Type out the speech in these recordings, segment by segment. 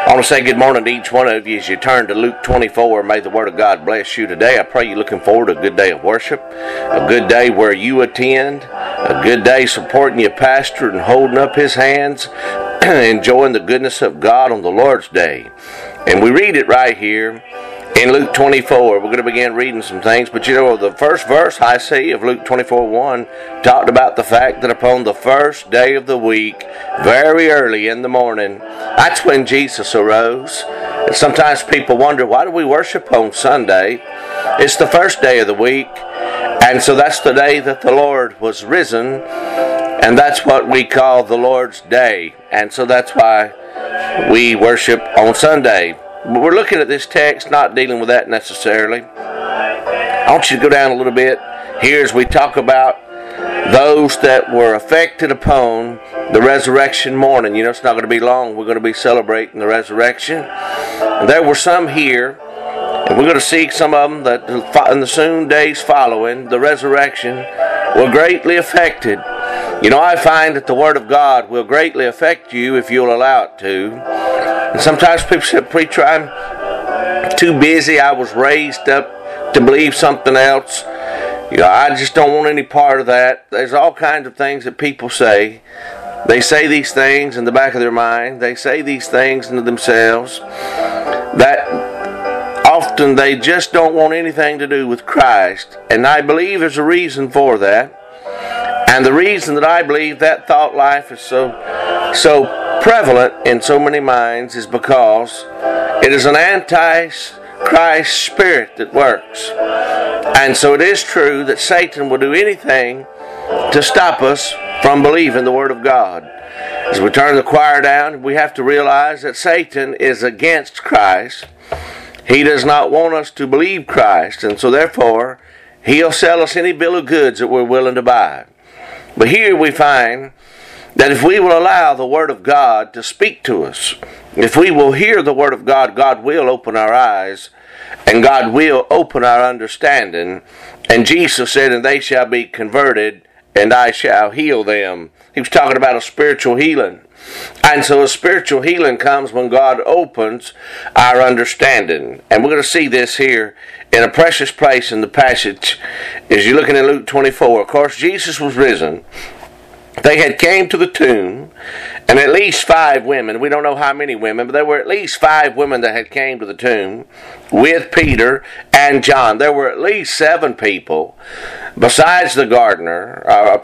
I want to say good morning to each one of you as you turn to Luke 24. May the Word of God bless you today. I pray you're looking forward to a good day of worship, a good day where you attend, a good day supporting your pastor and holding up his hands, enjoying the goodness of God on the Lord's day. And we read it right here in Luke 24. We're going to begin reading some things, but you know, the first verse I see of Luke 24:1 talked about the fact that upon the first day of the week, very early in the morning, that's when Jesus arose. And sometimes people wonder, why do we worship on Sunday? It's the first day of the week, and so that's the day that the Lord was risen, and that's what we call the Lord's Day. And so that's why we worship on Sunday. But we're looking at this text, not dealing with that necessarily. I want you to go down a little bit here as we talk about those that were affected upon the resurrection morning. You know, it's not going to be long. We're going to be celebrating the resurrection. And there were some here, and we're going to see some of them that in the soon days following the resurrection were greatly affected. You know, I find that the Word of God will greatly affect you if you'll allow it to. And sometimes people say, "Preacher, I'm too busy. I was raised up to believe something else. You know, I just don't want any part of that." There's all kinds of things that people say. They say these things in the back of their mind. They say these things into themselves that often they just don't want anything to do with Christ. And I believe there's a reason for that. And the reason that I believe that thought life is so prevalent in so many minds is because it is an anti-Christ spirit that works. And so it is true that Satan will do anything to stop us from believing the Word of God. As we turn the choir down, we have to realize that Satan is against Christ. He does not want us to believe Christ, and so therefore he'll sell us any bill of goods that we're willing to buy. But here we find that if we will allow the Word of God to speak to us, if we will hear the Word of God, God will open our eyes, and God will open our understanding. And Jesus said, "And they shall be converted, and I shall heal them." He was talking about a spiritual healing. And so a spiritual healing comes when God opens our understanding. And we're going to see this here in a precious place in the passage as you're looking at Luke 24. Of course, Jesus was risen. They had came to the tomb, and at least 5 women, we don't know how many women, but there were at least 5 women that had came to the tomb with Peter and John. There were at least 7 people, besides the gardener,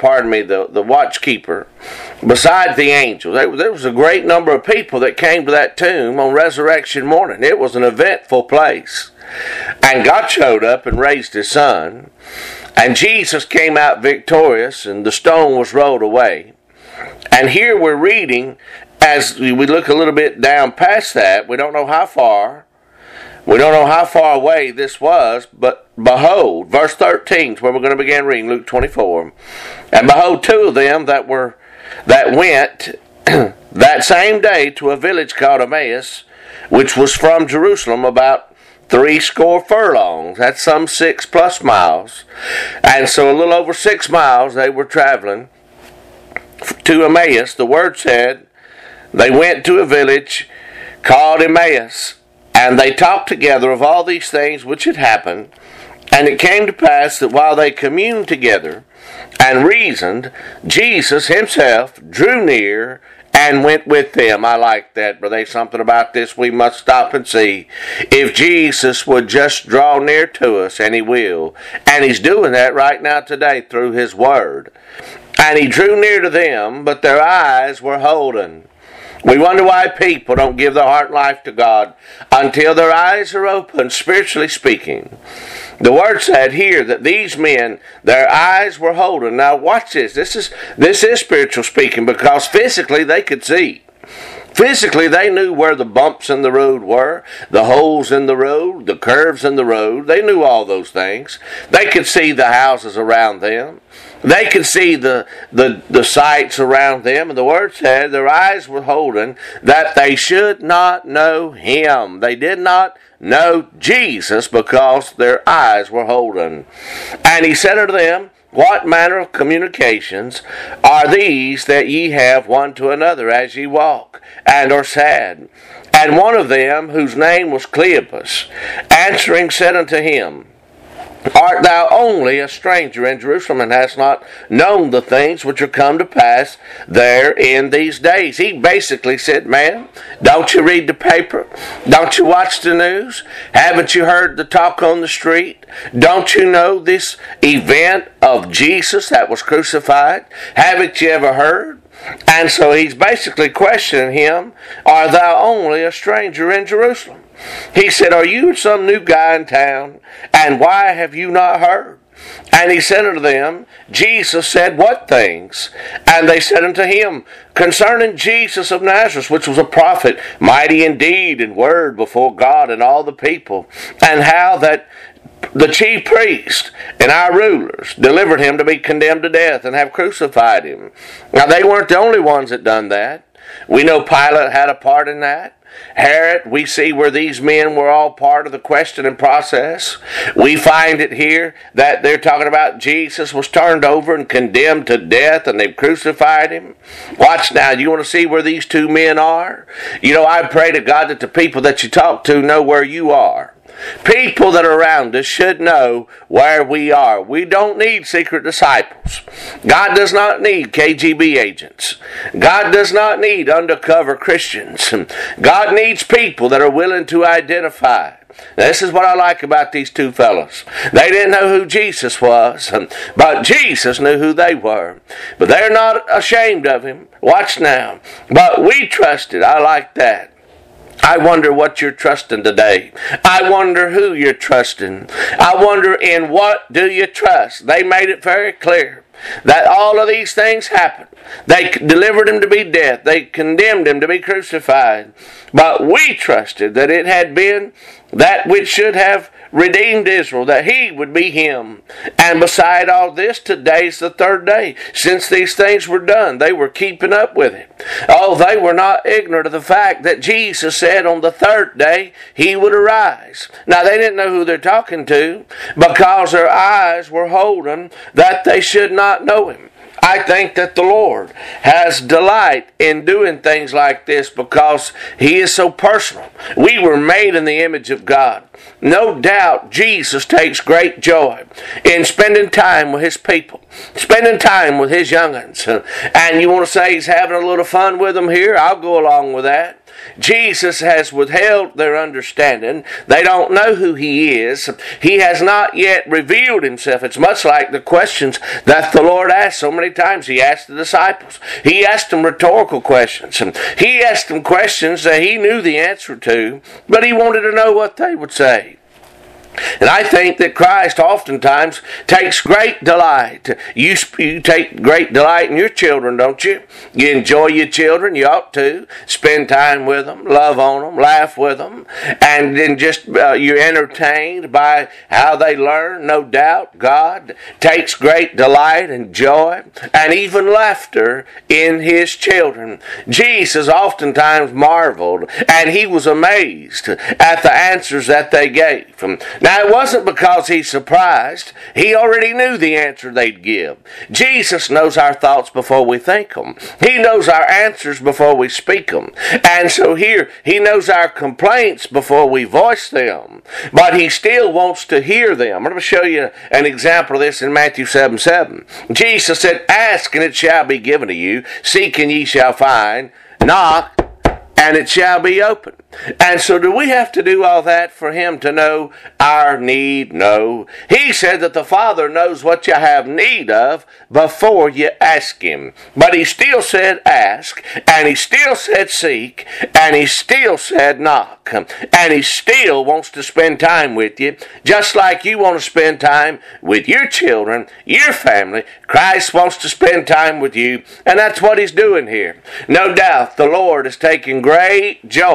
the watchkeeper, besides the angel. There was a great number of people that came to that tomb on resurrection morning. It was an eventful place. And God showed up and raised his son. And Jesus came out victorious, and the stone was rolled away. And here we're reading, as we look a little bit down past that, we don't know how far. We don't know how far away this was, but behold, verse 13 is where we're going to begin reading Luke 24. And behold, 2 of them that went that same day to a village called Emmaus, which was from Jerusalem about 60 furlongs. That's some 6+ miles. And so a little over 6 miles they were traveling to Emmaus. The word said they went to a village called Emmaus, and they talked together of all these things which had happened. And it came to pass that while they communed together and reasoned, Jesus himself drew near and went with them. I like that, but there's something about this we must stop and see. If Jesus would just draw near to us, and he will, and he's doing that right now today through his word. And he drew near to them, but their eyes were holden. We wonder why people don't give their heart and life to God until their eyes are open, spiritually speaking. The word said here that these men, their eyes were holden. Now watch this. This is spiritual speaking, because physically they could see. Physically, they knew where the bumps in the road were, the holes in the road, the curves in the road. They knew all those things. They could see the houses around them. They could see the sights around them. And the word said their eyes were holden, that they should not know him. They did not know Jesus because their eyes were holden. And he said unto them, what manner of communications are these that ye have one to another as ye walk, and are sad? And one of them, whose name was Cleopas, answering said unto him, Art thou only a stranger in Jerusalem, and hast not known the things which are come to pass there in these days? He basically said, man, don't you read the paper? Don't you watch the news? Haven't you heard the talk on the street? Don't you know this event of Jesus that was crucified? Haven't you ever heard? And so he's basically questioning him, Art thou only a stranger in Jerusalem? He said, Are you some new guy in town? And why have you not heard? And he said unto them, Jesus said, What things? And they said unto him, Concerning Jesus of Nazareth, which was a prophet, mighty in deed and word before God and all the people, and how that the chief priest and our rulers delivered him to be condemned to death and have crucified him. Now they weren't the only ones that done that. We know Pilate had a part in that. Herod, we see where these men were all part of the questioning process. We find it here that they're talking about Jesus was turned over and condemned to death and they've crucified him. Watch now, you want to see where these two men are? You know, I pray to God that the people that you talk to know where you are. People that are around us should know where we are. We don't need secret disciples. God does not need KGB agents. God does not need undercover Christians. God needs people that are willing to identify. This is what I like about these two fellows. They didn't know who Jesus was, but Jesus knew who they were. But they're not ashamed of him. Watch now. But we trusted. I like that. I wonder what you're trusting today. I wonder who you're trusting. I wonder in what do you trust. They made it very clear that all of these things happened. They delivered him to be dead. They condemned him to be crucified. But we trusted that it had been that which should have redeemed Israel, that he would be him. And beside all this, today's the third day since these things were done. They were keeping up with it. Oh, they were not ignorant of the fact that Jesus said on the third day he would arise. Now, they didn't know who they're talking to because their eyes were holden that they should not know him. I think that the Lord has delight in doing things like this because he is so personal. We were made in the image of God. No doubt Jesus takes great joy in spending time with his people, spending time with his young'uns. And you want to say he's having a little fun with them here? I'll go along with that. Jesus has withheld their understanding. They don't know who he is. He has not yet revealed himself. It's much like the questions that the Lord asked so many times. He asked the disciples. He asked them rhetorical questions. He asked them questions that he knew the answer to, but he wanted to know what they would say. And I think that Christ oftentimes takes great delight. You take great delight in your children, don't you? You enjoy your children. You ought to spend time with them, love on them, laugh with them, and then just you're entertained by how they learn. No doubt God takes great delight and joy and even laughter in his children. Jesus oftentimes marveled and he was amazed at the answers that they gave. Now, it wasn't because he's surprised. He already knew the answer they'd give. Jesus knows our thoughts before we think them. He knows our answers before we speak them. And so here, he knows our complaints before we voice them. But he still wants to hear them. I'm going to show you an example of this in Matthew 7:7. Jesus said, Ask and it shall be given to you. Seek and ye shall find. Knock and it shall be opened. And so do we have to do all that for him to know our need? No. He said that the Father knows what you have need of before you ask him. But he still said ask, and he still said seek, and he still said knock. And he still wants to spend time with you, just like you want to spend time with your children, your family. Christ wants to spend time with you, and that's what he's doing here. No doubt the Lord is taking great joy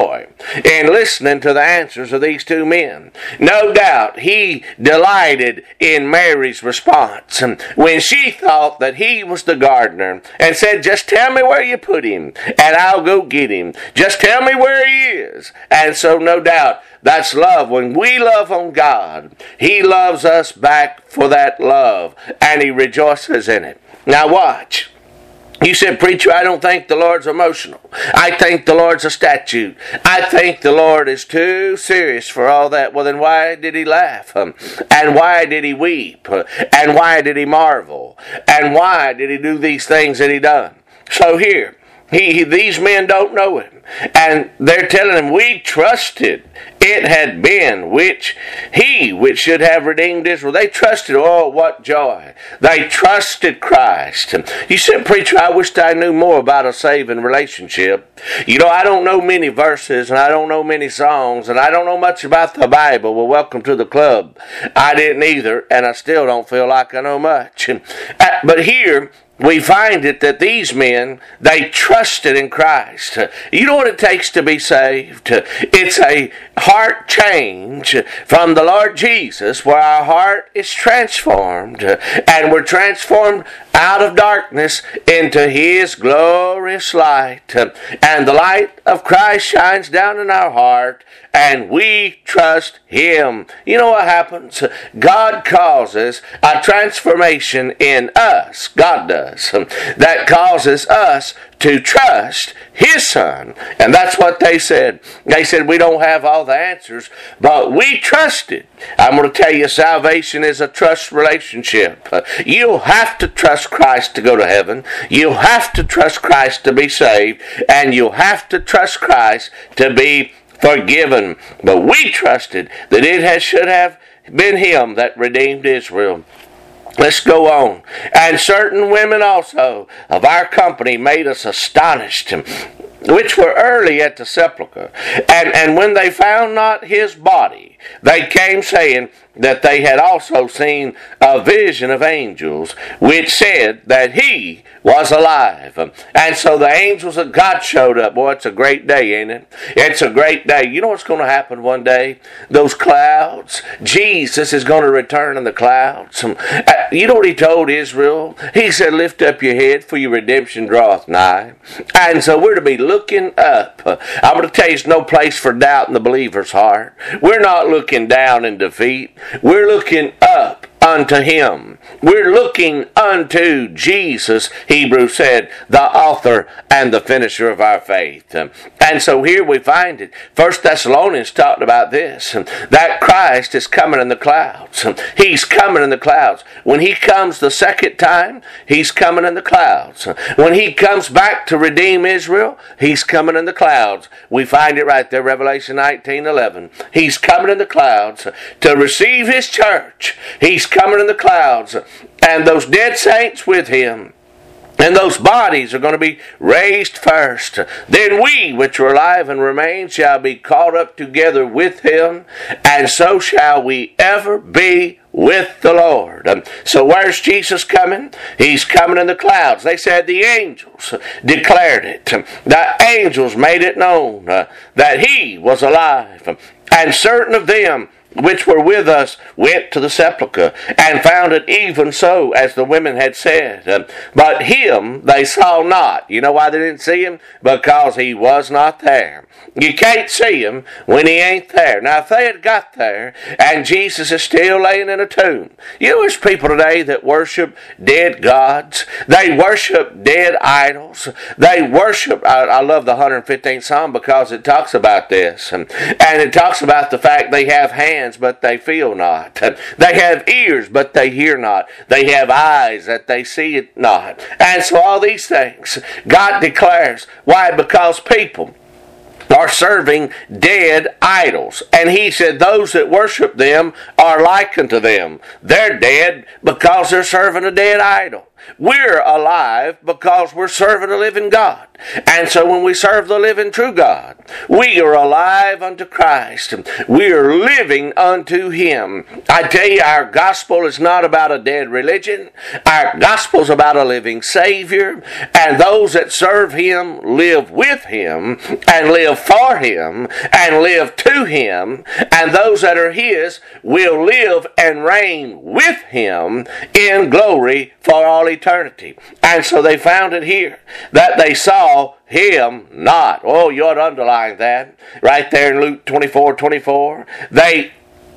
in listening to the answers of these two men. No doubt he delighted in Mary's response when she thought that he was the gardener and said, just tell me where you put him and I'll go get him. Just tell me where he is. And so no doubt that's love. When we love on God, he loves us back for that love and he rejoices in it. Now watch. You said, preacher, I don't think the Lord's emotional. I think the Lord's a statue. I think the Lord is too serious for all that. Well, then why did he laugh? And why did he weep? And why did he marvel? And why did he do these things that he done? So here, these men don't know him. And they're telling him, we trusted it had been which should have redeemed Israel. They trusted, oh, what joy. They trusted Christ. You said, preacher, I wished I knew more about a saving relationship. You know, I don't know many verses, and I don't know many songs, and I don't know much about the Bible. Well, welcome to the club. I didn't either, and I still don't feel like I know much. But here, we find it that these men, they trusted in Christ. You know what it takes to be saved? It's a heart change from the Lord Jesus, where our heart is transformed, and we're transformed out of darkness into his glorious light. And the light of Christ shines down in our heart, and we trust him. You know what happens? God causes a transformation in us. God does. That causes us to trust his Son. And that's what they said. They said, we don't have all the answers, but we trusted. I'm going to tell you, salvation is a trust relationship. You'll have to trust Christ to go to heaven. You'll have to trust Christ to be saved. And you'll have to trust Christ to be forgiven. But we trusted that it should have been him that redeemed Israel. Let's go on. And certain women also of our company made us astonished, which were early at the sepulchre. And when they found not his body, they came saying that they had also seen a vision of angels, which said that he was alive. And so the angels of God showed up. Boy, it's a great day, ain't it? It's a great day. You know what's going to happen one day? Those clouds. Jesus is going to return in the clouds. You know what he told Israel? He said, lift up your head, for your redemption draweth nigh. And so we're to be looking up. I'm going to tell you, there's no place for doubt in the believer's heart. We're not looking down in defeat. We're looking up unto him. We're looking unto Jesus, Hebrews said, the author and the finisher of our faith. And so here we find it. 1 Thessalonians talked about this, that Christ is coming in the clouds. He's coming in the clouds. When he comes the second time, he's coming in the clouds. When he comes back to redeem Israel, he's coming in the clouds. We find it right there, Revelation 19:11. He's coming in the clouds to receive his church. He's coming in the clouds, and those dead saints with him. And those bodies are going to be raised first. Then we, which are alive and remain, shall be caught up together with him, and so shall we ever be with the Lord. So where's Jesus coming? He's coming in the clouds. They said the angels declared it. The angels made it known that he was alive. And certain of them which were with us went to the sepulchre, and found it even so as the women had said. But him they saw not. You know why they didn't see him? Because he was not there. You can't see him when he ain't there. Now, if they had got there, and Jesus is still laying in a tomb. You know, there's people today that worship dead gods. They worship dead idols. They worship, I love the 115th Psalm because it talks about this. And it talks about the fact they have hands, but they feel not. They have ears, but they hear not. They have eyes that they see it not. And so all these things, God declares. Why? Because people are serving dead idols. And he said those that worship them are like unto them. They're dead because they're serving a dead idol. We're alive because we're serving a living God. And so when we serve the living true God, we are alive unto Christ. We are living unto Him. I tell you, our gospel is not about a dead religion. Our gospel is about a living Savior. And those that serve Him live with Him and live for Him and live to Him. And those that are His will live and reign with Him in glory for all eternity. And so they found it here that they saw Him not. Oh, you ought to underline that right there in Luke 24:24. They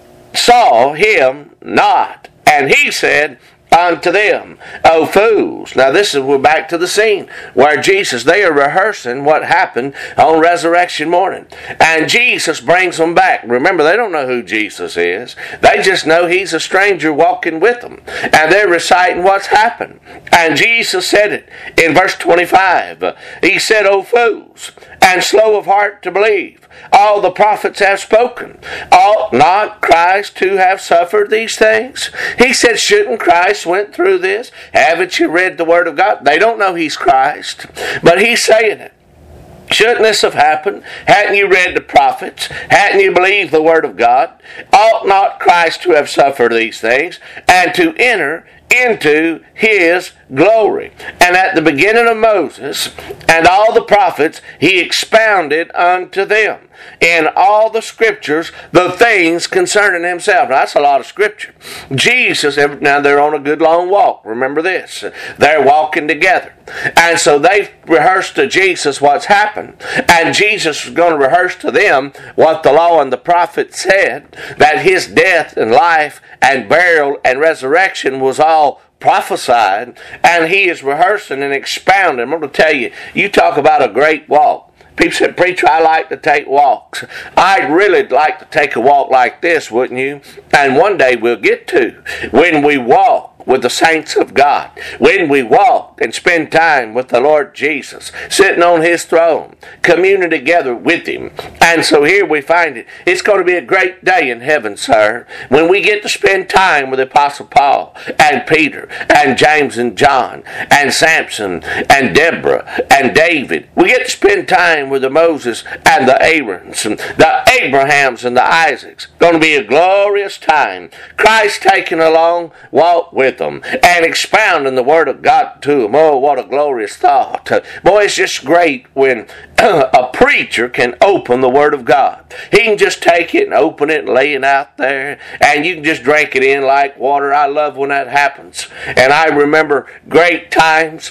saw Him not. And He said unto them, O fools. Now we're back to the scene where Jesus, they are rehearsing what happened on resurrection morning. And Jesus brings them back. Remember, they don't know who Jesus is. They just know He's a stranger walking with them. And they're reciting what's happened. And Jesus said it in verse 25. He said, O fools, and slow of heart to believe. All the prophets have spoken. Ought not Christ to have suffered these things? He said, shouldn't Christ went through this? Haven't you read the Word of God? They don't know He's Christ, but He's saying it. Shouldn't this have happened? Hadn't you read the prophets? Hadn't you believed the Word of God? Ought not Christ to have suffered these things and to enter into His glory? And at the beginning of Moses and all the prophets, He expounded unto them in all the scriptures the things concerning Himself. Now, that's a lot of scripture. Jesus, now they're on a good long walk. Remember this. They're walking together. And so they rehearsed to Jesus what's happened. And Jesus was going to rehearse to them what the law and the prophets said, that His death and life and burial and resurrection was all prophesied. And He is rehearsing and expounding. I'm going to tell you, you talk about a great walk. People said, preacher, I like to take walks. I'd really like to take a walk like this, wouldn't you? And one day we'll get to when we walk with the saints of God, when we walk and spend time with the Lord Jesus, sitting on His throne, communing together with Him. And so here we find it. It's going to be a great day in heaven, sir, when we get to spend time with the Apostle Paul and Peter and James and John and Samson and Deborah and David. We get to spend time with the Moses and the Aarons and the Abrahams and the Isaacs. Going to be a glorious time. Christ taking a long walk with them and expounding the Word of God to them. Oh, what a glorious thought. Boy, it's just great when a preacher can open the Word of God. He can just take it and open it and lay it out there, and you can just drink it in like water. I love when that happens. And I remember great times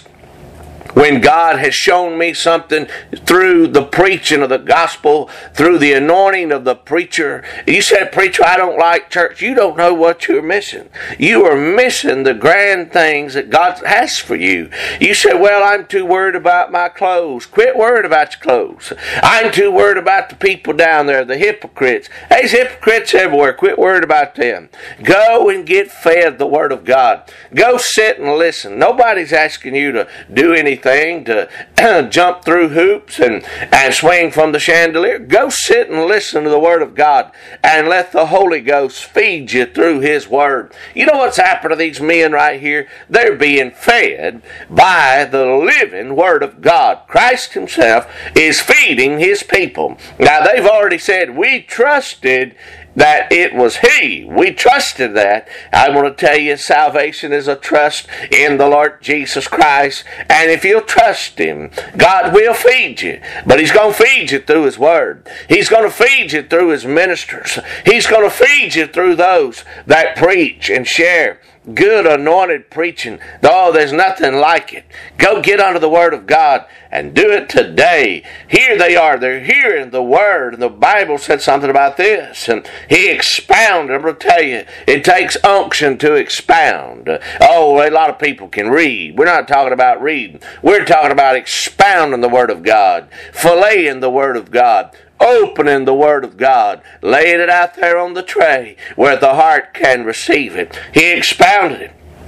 when God has shown me something through the preaching of the gospel, through the anointing of the preacher. You said, preacher, I don't like church. You don't know what you're missing. You are missing the grand things that God has for you. You said, well, I'm too worried about my clothes. Quit worrying about your clothes. I'm too worried about the people down there, the hypocrites. There's hypocrites everywhere. Quit worrying about them. Go and get fed the Word of God. Go sit and listen. Nobody's asking you to do anything, to jump through hoops and swing from the chandelier. Go sit and listen to the Word of God and let the Holy Ghost feed you through His Word. You know what's happened to these men right here? They're being fed by the living Word of God. Christ Himself is feeding His people. Now, they've already said, we trusted that it was He. We trusted that. I want to tell you, salvation is a trust in the Lord Jesus Christ. And if you'll trust Him, God will feed you. But He's going to feed you through His Word. He's going to feed you through His ministers. He's going to feed you through those that preach and share good anointed preaching. Oh, there's nothing like it. Go get under the Word of God and do it today. Here they are. They're hearing the Word. And the Bible said something about this. And He expounded. I'm going to tell you, it takes unction to expound. Oh, a lot of people can read. We're not talking about reading. We're talking about expounding the Word of God, filleting the Word of God, opening the Word of God, laying it out there on the tray where the heart can receive it. He expounded it.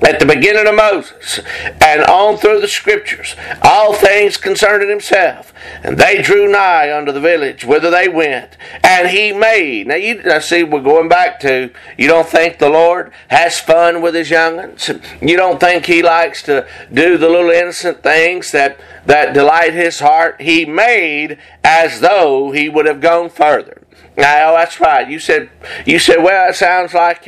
at the beginning of Moses and on through the Scriptures, all things concerning himself. And they drew nigh unto the village whither they went, and he made. Now see, we're going back to, you don't think the Lord has fun with his young'uns? You don't think he likes to do the little innocent things that delight his heart? He made as though he would have gone further. Now, that's right. You said, well, it sounds like,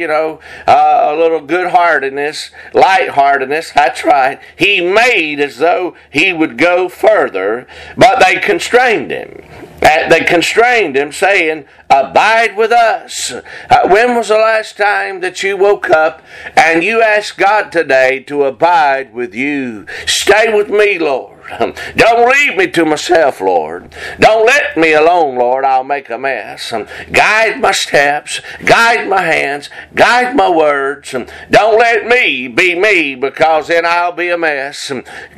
a little good-heartedness, light-heartedness. That's right. He made as though he would go further, but they constrained him. They constrained him, saying, abide with us. When was the last time that you woke up and you asked God today to abide with you? Stay with me, Lord. Don't leave me to myself, Lord. Don't let me alone, Lord. I'll make a mess. Guide my steps. Guide my hands. Guide my words. Don't let me be me, because then I'll be a mess.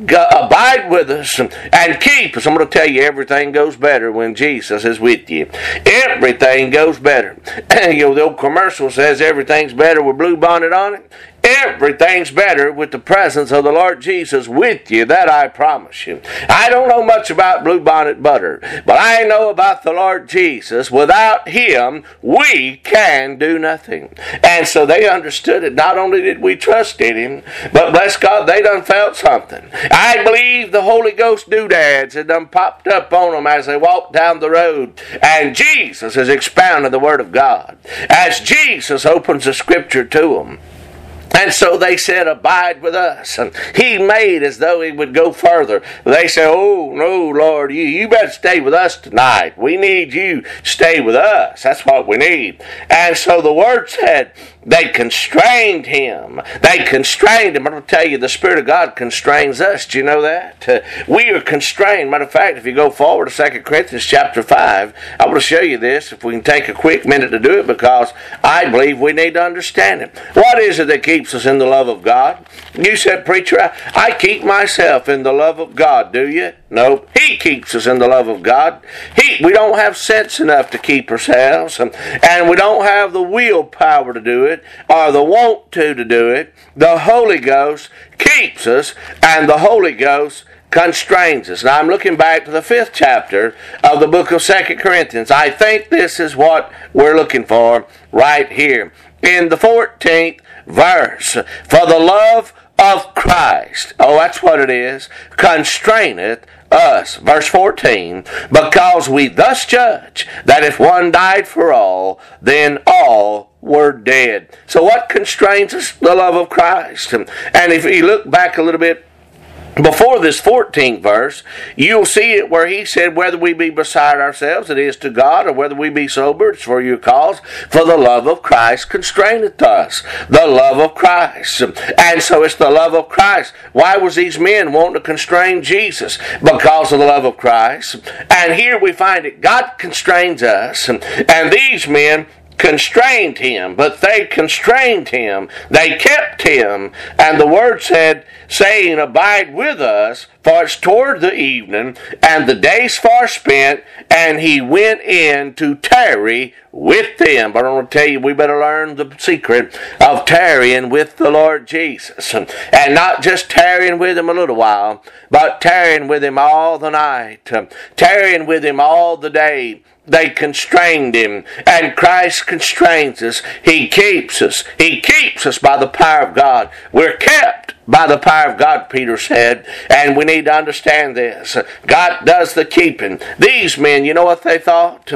Abide with us and keep us. I'm going to tell you, everything goes better when Jesus is with you. Everything goes better. The old commercial says everything's better with Blue Bonnet on it. Everything's better with the presence of the Lord Jesus with you, that I promise you. I don't know much about Blue Bonnet butter, but I know about the Lord Jesus. Without him, we can do nothing. And so they understood it. Not only did we trust in him, but bless God, they done felt something. I believe the Holy Ghost doodads had done popped up on them as they walked down the road. And Jesus is expounding the Word of God, as Jesus opens the Scripture to them. And so they said, abide with us. And he made as though he would go further. They said, oh, no, Lord, you better stay with us tonight. We need you to stay with us. That's what we need. And so the Word said, they constrained him. They constrained him. I'm going to tell you, the Spirit of God constrains us. Do you know that? We are constrained. Matter of fact, if you go forward to 2 Corinthians chapter 5, I want to show you this, if we can take a quick minute to do it, because I believe we need to understand it. What is it that keeps us in the love of God? You said, preacher, I keep myself in the love of God, do you? No, he keeps us in the love of God. We don't have sense enough to keep ourselves, and we don't have the willpower to do it, or the want to do it. The Holy Ghost keeps us, and the Holy Ghost constrains us. Now I'm looking back to the 5th chapter of the book of 2 Corinthians. I think this is what we're looking for right here. In the 14th verse, for the love of Christ, that's what it is, constraineth us. Verse 14, because we thus judge that if one died for all, then all were dead. So what constrains us? The love of Christ. And if you look back a little bit before this 14th verse, you'll see it where he said, whether we be beside ourselves, it is to God, or whether we be sober, it's for your cause. For the love of Christ constraineth us. The love of Christ. And so it's the love of Christ. Why was these men wanting to constrain Jesus? Because of the love of Christ. And here we find it. God constrains us. And these men constrained him, but they constrained him. They kept him. And the Word said, saying, abide with us, for it's toward the evening, and the day's far spent, and he went in to tarry with them. But I want to tell you, we better learn the secret of tarrying with the Lord Jesus. And not just tarrying with him a little while, but tarrying with him all the night, tarrying with him all the day. They constrained him, and Christ constrains us. He keeps us. He keeps us by the power of God. We're kept by the power of God, Peter said, and we need to understand this. God does the keeping. These men, you know what they thought?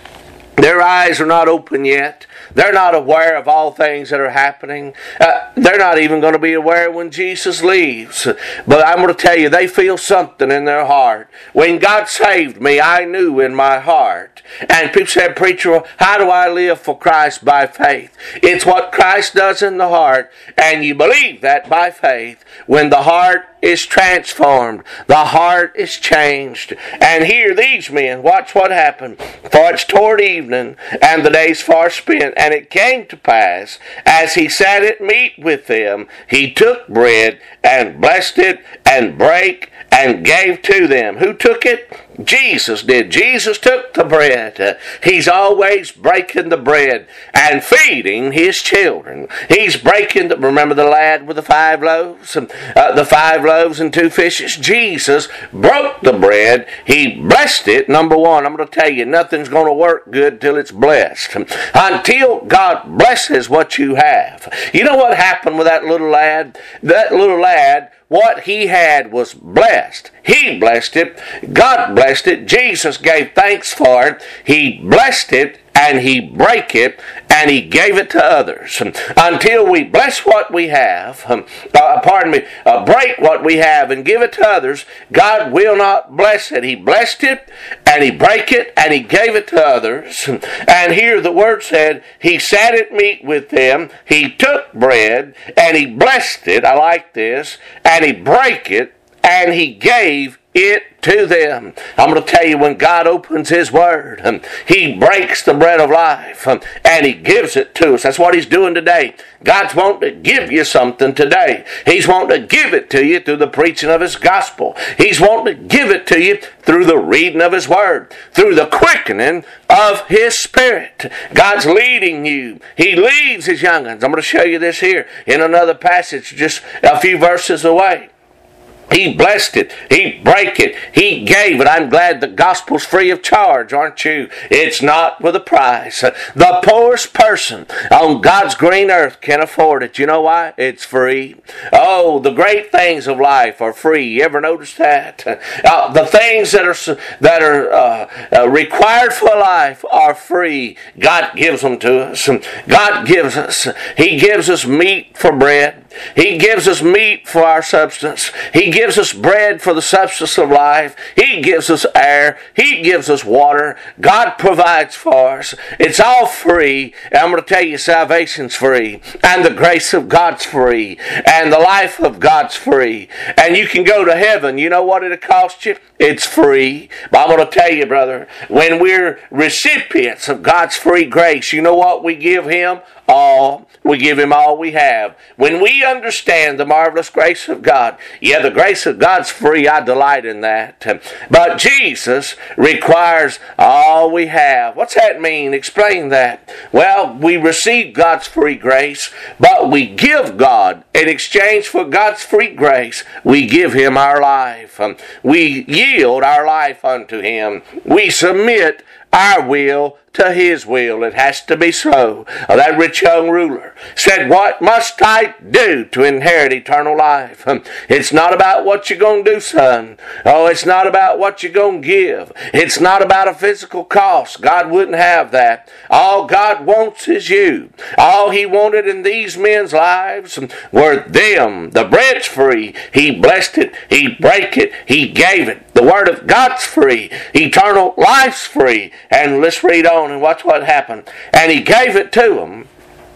Their eyes are not open yet. They're not aware of all things that are happening. They're not even going to be aware when Jesus leaves. But I'm going to tell you, they feel something in their heart. When God saved me, I knew in my heart. And people said, preacher, how do I live for Christ? By faith. It's what Christ does in the heart. And you believe that by faith. When the heart is transformed, the heart is changed. And here these men, watch what happened. For it's toward evening, and the day's far spent. And it came to pass, as he sat at meat with them, he took bread, and blessed it, and brake, and gave to them. Who took it? Jesus did. Jesus took the bread. He's always breaking the bread and feeding his children. He's breaking remember the lad with the 5 loaves? The 5 loaves and 2 fishes? Jesus broke the bread. He blessed it. Number one, I'm going to tell you, nothing's going to work good till it's blessed. Until God blesses what you have. You know what happened with that little lad? That little lad, what he had was blessed. He blessed it. God blessed it. Jesus gave thanks for it. He blessed it, and he broke it, and he gave it to others. Until we bless what we have, break what we have and give it to others, God will not bless it. He blessed it, and he broke it, and he gave it to others. And here the word said, he sat at meat with them, he took bread, and he blessed it, I like this, and he broke it, and he gave it to them. I'm going to tell you, when God opens his word, he breaks the bread of life, and he gives it to us. That's what he's doing today. God's wanting to give you something today. He's wanting to give it to you through the preaching of his gospel. He's wanting to give it to you through the reading of his word, through the quickening of his spirit. God's leading you. He leads his young ones. I'm going to show you this here in another passage just a few verses away. He blessed it. He broke it. He gave it. I'm glad the gospel's free of charge, aren't you? It's not with a price. The poorest person on God's green earth can afford it. You know why? It's free. Oh, the great things of life are free. You ever notice that? The things that are required for life are free. God gives them to us. God gives us. He gives us meat for bread. He gives us meat for our substance. He gives us bread for the substance of life. He gives us air. He gives us water. God provides for us. It's all free. And I'm going to tell you, salvation's free. And the grace of God's free. And the life of God's free. And you can go to heaven. You know what it'll cost you? It's free. But I'm going to tell you, brother, when we're recipients of God's free grace, you know what we give him? All. We give him all we have. When we understand the marvelous grace of God, yeah, the grace of God's free. I delight in that. But Jesus requires all we have. What's that mean? Explain that. Well, we receive God's free grace, but we give God, in exchange for God's free grace, we give him our life. We yield our life unto him. We submit our will to his will. It has to be so. That rich young ruler said, what must I do to inherit eternal life? It's not about what you're going to do, son. Oh, it's not about what you're going to give. It's not about a physical cost. God wouldn't have that. All God wants is you. All he wanted in these men's lives were them. The bread's free. He blessed it. He broke it. He gave it. The word of God's free. Eternal life's free. And let's read on and watch what happened. And he gave it to them.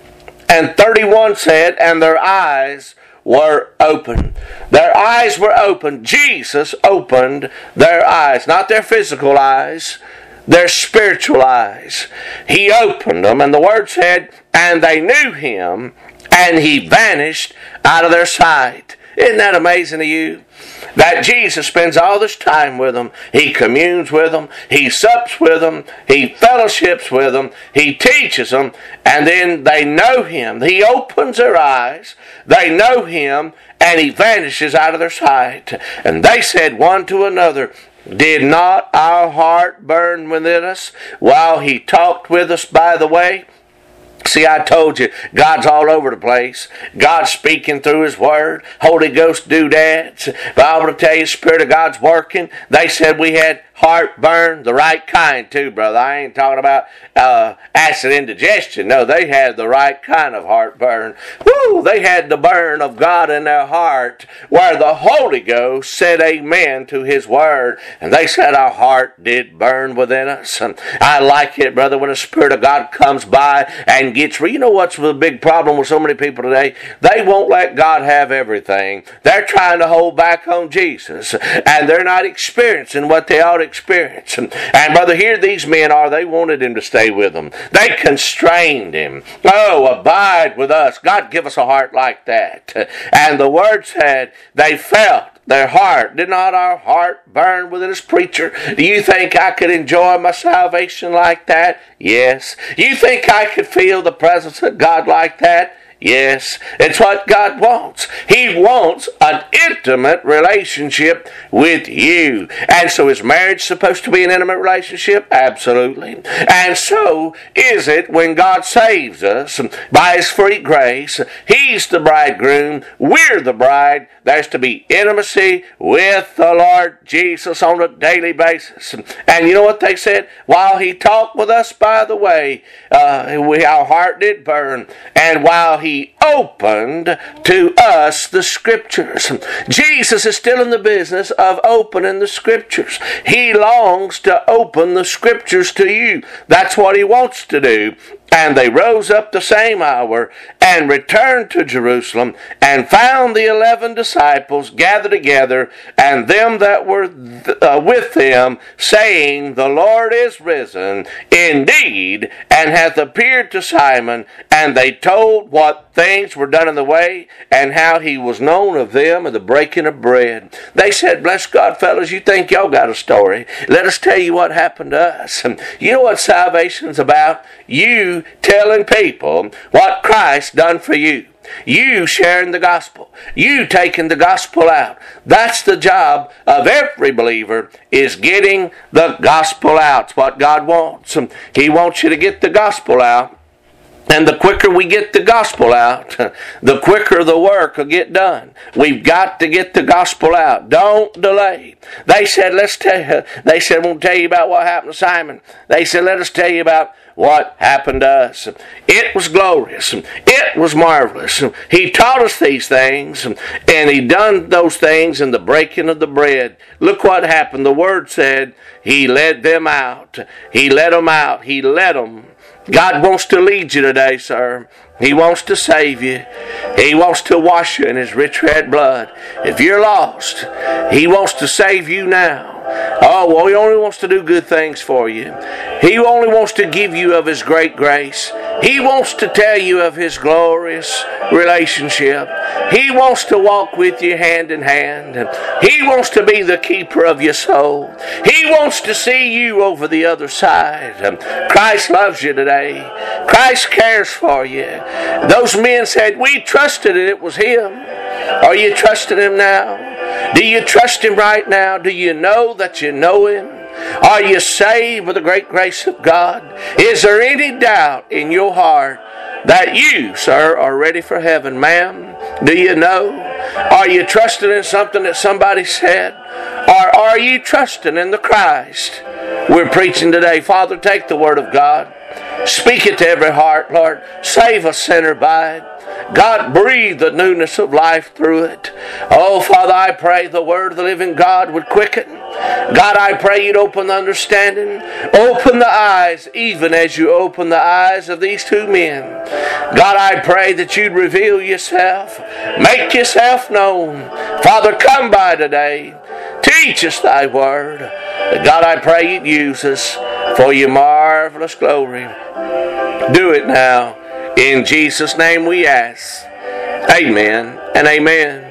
And 31 said, and their eyes were open. Their eyes were open. Jesus opened their eyes. Not their physical eyes. Their spiritual eyes. He opened them. And the word said, and they knew him. And he vanished out of their sight. Isn't that amazing to you? That Jesus spends all this time with them. He communes with them. He sups with them. He fellowships with them. He teaches them. And then they know him. He opens their eyes. They know him. And he vanishes out of their sight. And they said one to another, did not our heart burn within us while he talked with us by the way? See, I told you, God's all over the place. God's speaking through his word. Holy Ghost doodads. But I'm going to tell you, Spirit of God's working. They said we had heartburn, the right kind too, brother. I ain't talking about acid indigestion. No, they had the right kind of heartburn. Woo! They had the burn of God in their heart, where the Holy Ghost said amen to his word. And they said our heart did burn within us. And I like it, brother, when the Spirit of God comes by and gets... You know what's the big problem with so many people today? They won't let God have everything. They're trying to hold back on Jesus. And they're not experiencing what they ought to experience. And brother, here these men are. They wanted him to stay with them. They constrained him. Oh, abide with us. God, give us a heart like that. And the word said they felt their heart. Did not our heart burn within us, preacher? Do you think I could enjoy my salvation like that? Yes. You think I could feel the presence of God like that? Yes, it's what God wants. He wants an intimate relationship with you. And so is marriage supposed to be an intimate relationship? Absolutely. And so is it when God saves us by His free grace. He's the bridegroom. We're the bride. There's to be intimacy with the Lord Jesus on a daily basis. And you know what they said? While He talked with us by the way, our heart did burn. And while He opened to us the Scriptures. Jesus is still in the business of opening the Scriptures. He longs to open the Scriptures to you. That's what He wants to do. And they rose up the same hour and returned to Jerusalem and found the 11 disciples gathered together and them that were with them, saying, The Lord is risen indeed and hath appeared to Simon. And they told what things were done in the way and how He was known of them in the breaking of bread. They said, Bless God, fellas, you think y'all got a story. Let us tell you what happened to us. You know what salvation's about? You telling people what Christ done for you. You sharing the gospel. You taking the gospel out. That's the job of every believer, is getting the gospel out. It's what God wants. He wants you to get the gospel out. And the quicker we get the gospel out, the quicker the work will get done. We've got to get the gospel out. Don't delay. They said, we'll tell you about what happened to Simon. They said, let us tell you about what happened to us. It was glorious. It was marvelous. He taught us these things, and He done those things in the breaking of the bread. Look what happened. The Word said He led them out. He led them out. He led them. God wants to lead you today, sir. He wants to save you. He wants to wash you in His rich red blood. If you're lost, He wants to save you now. Oh, well, He only wants to do good things for you. He only wants to give you of His great grace. He wants to tell you of His glorious relationship. He wants to walk with you hand in hand. He wants to be the keeper of your soul. He wants to see you over the other side. Christ loves you today. Christ cares for you. Those men said, we trusted it was Him. Are you trusting Him now? Do you trust Him right now? Do you know that you know Him? Are you saved with the great grace of God? Is there any doubt in your heart that you, sir, are ready for heaven? Ma'am, do you know? Are you trusting in something that somebody said? Or are you trusting in the Christ we're preaching today? Father, take the Word of God. Speak it to every heart, Lord. Save a sinner by it. God, breathe the newness of life through it. Oh, Father, I pray the Word of the living God would quicken. God, I pray You'd open the understanding. Open the eyes, even as You open the eyes of these two men. God, I pray that You'd reveal Yourself. Make Yourself known. Father, come by today. Teach us Thy Word. God, I pray You'd use us for Your marvelous glory. Do it now. In Jesus' name we ask. Amen and amen.